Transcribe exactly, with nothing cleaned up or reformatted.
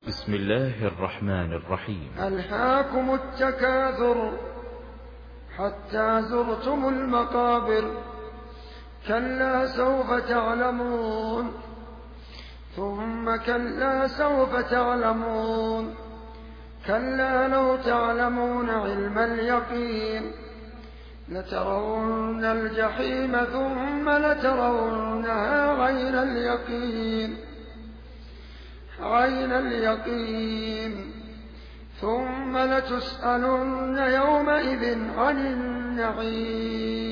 بسم الله الرحمن الرحيم. ألهاكم التكاثر حتى زرتم المقابر، كلا سوف تعلمون ثم كلا سوف تعلمون، كلا لو تعلمون علم اليقين لترون الجحيم ثم لترونها عين اليقين عين اليقين ثم لتسألن يومئذ عن النعيم.